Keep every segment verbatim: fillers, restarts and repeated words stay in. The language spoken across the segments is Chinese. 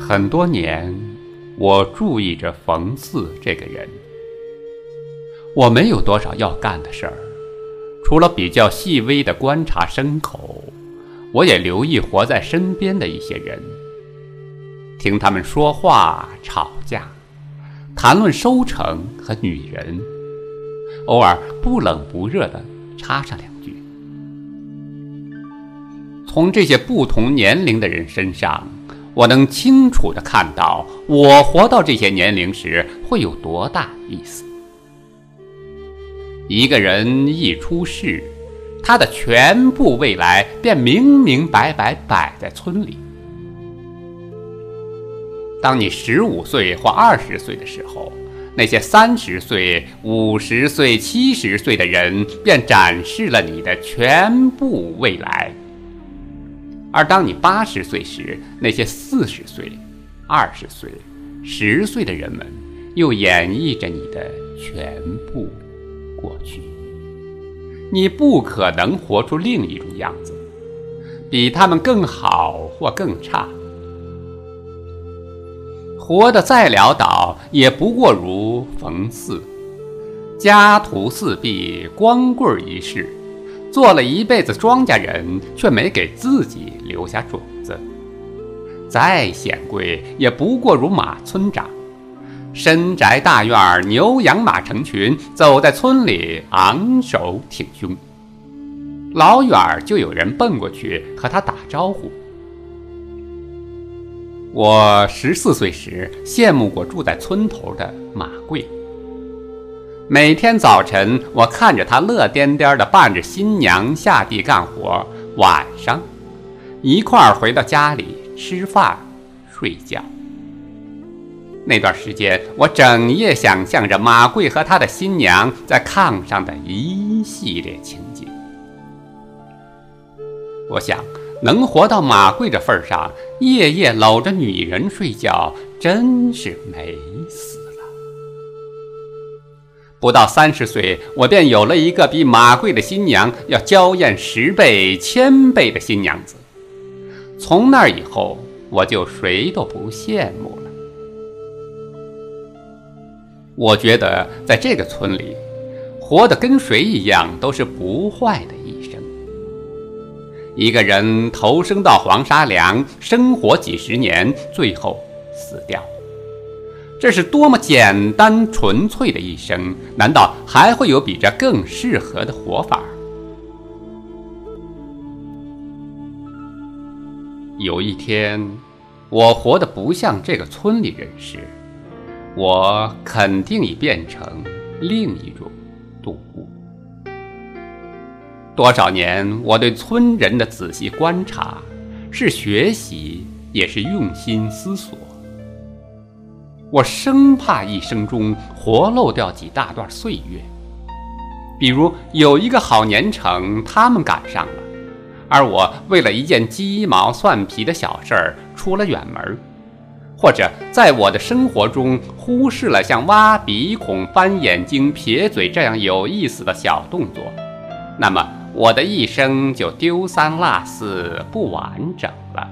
很多年，我注意着冯四这个人。我没有多少要干的事儿，除了比较细微的观察牲口，我也留意活在身边的一些人，听他们说话、吵架，谈论收成和女人，偶尔不冷不热地插上两句。从这些不同年龄的人身上，我能清楚地看到我活到这些年龄时会有多大意思。一个人一出世，他的全部未来便明明白白摆在村里。当你十五岁或二十岁的时候，那些三十岁、五十岁、七十岁的人便展示了你的全部未来。而当你八十岁时，那些四十岁、二十岁、十岁的人们又演绎着你的全部过去。你不可能活出另一种样子，比他们更好或更差。活得再潦倒，也不过如冯四，家徒四壁，光棍一世，做了一辈子庄稼人，却没给自己留下种子。再显贵，也不过如马村长，深宅大院，牛羊马成群，走在村里昂首挺胸，老远就有人奔过去和他打招呼。我十四岁时羡慕过住在村头的马贵，每天早晨我看着他乐颠颠地伴着新娘下地干活，晚上一块儿回到家里吃饭睡觉。那段时间，我整夜想象着马贵和他的新娘在炕上的一系列情景。我想，能活到马贵这份上，夜夜搂着女人睡觉，真是美死了。不到三十岁，我便有了一个比马贵的新娘要娇艳十倍、千倍的新娘子。从那以后，我就谁都不羡慕了。我觉得在这个村里，活得跟谁一样都是不坏的一生。一个人投生到黄沙梁，生活几十年，最后死掉，这是多么简单纯粹的一生，难道还会有比这更适合的活法？有一天，我活得不像这个村里人时，我肯定已变成另一种动物。多少年，我对村人的仔细观察，是学习，也是用心思索。我生怕一生中活漏掉几大段岁月，比如有一个好年成，他们赶上了，而我为了一件鸡毛蒜皮的小事儿出了远门，或者在我的生活中忽视了像挖鼻孔、翻眼睛、撇嘴这样有意思的小动作，那么我的一生就丢三落四，不完整了。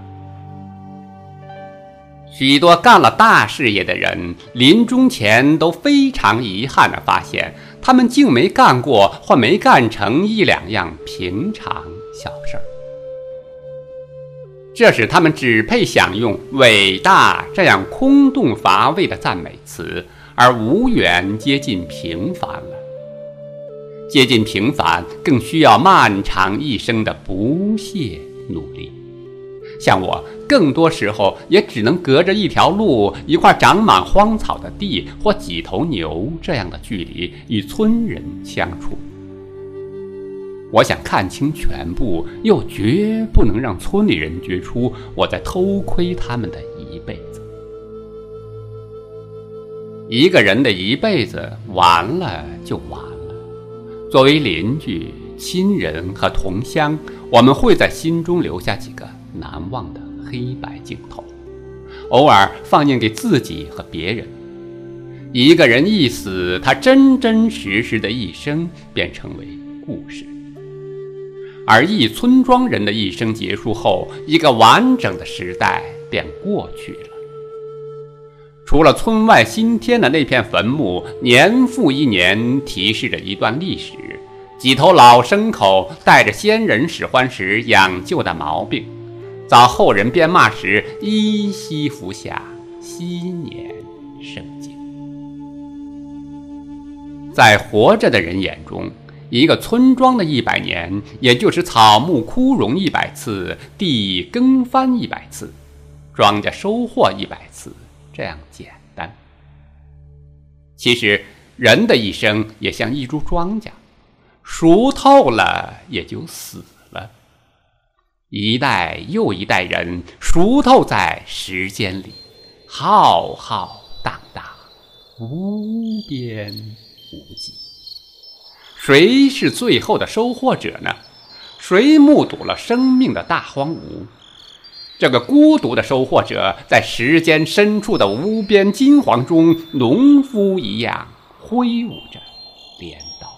许多干了大事业的人，临终前都非常遗憾地发现，他们竟没干过或没干成一两样平常小事儿。这使他们只配享用伟大这样空洞乏味的赞美词，而无缘接近平凡了。接近平凡更需要漫长一生的不懈努力。像我，更多时候也只能隔着一条路、一块长满荒草的地或几头牛这样的距离与村人相处。我想看清全部，又绝不能让村里人觉出我在偷窥他们的一辈子。一个人的一辈子完了就完了。作为邻居、亲人和同乡，我们会在心中留下几个难忘的黑白镜头，偶尔放映给自己和别人。一个人一死，他真真实实的一生便成为故事。而一村庄人的一生结束后，一个完整的时代便过去了。 除了村外新添的那片坟墓，年复一年提示着一段历史。几头老牲口带着先人使唤时养就的毛病，遭后人编码时依稀服下昔年生境。在活着的人眼中，一个村庄的一百年，也就是草木枯荣一百次，地耕翻一百次，庄稼收获一百次，这样简单。其实人的一生也像一株庄稼，熟透了也就死了。一代又一代人熟透在时间里，浩浩荡荡，无边无际。谁是最后的收获者呢？谁目睹了生命的大荒芜？这个孤独的收获者，在时间深处的无边金黄中，农夫一样挥舞着镰刀。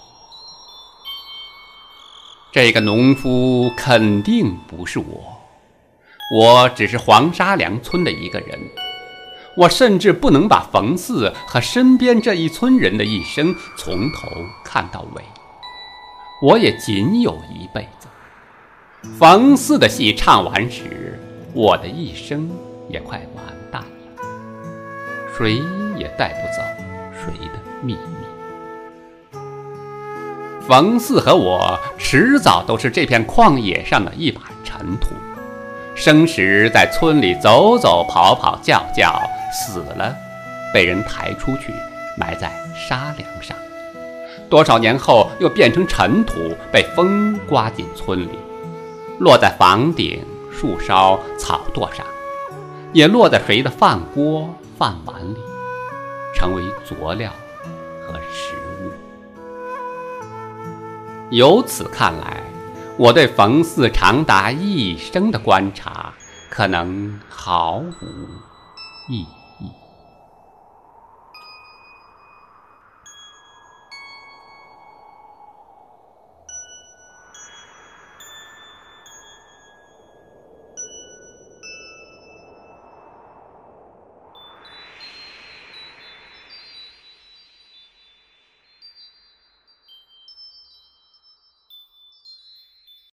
这个农夫肯定不是我，我只是黄沙梁村的一个人。我甚至不能把冯四和身边这一村人的一生从头看到尾，我也仅有一辈子。冯四的戏唱完时，我的一生也快完蛋了，谁也带不走谁的秘密。冯四和我迟早都是这片旷野上的一把尘土，生时在村里走走跑跑叫叫，死了被人抬出去埋在沙梁上，多少年后又变成尘土，被风刮进村里，落在房顶、树梢、草垛上，也落在谁的饭锅、饭碗里，成为佐料和食物。由此看来，我对冯四长达一生的观察，可能毫无意义。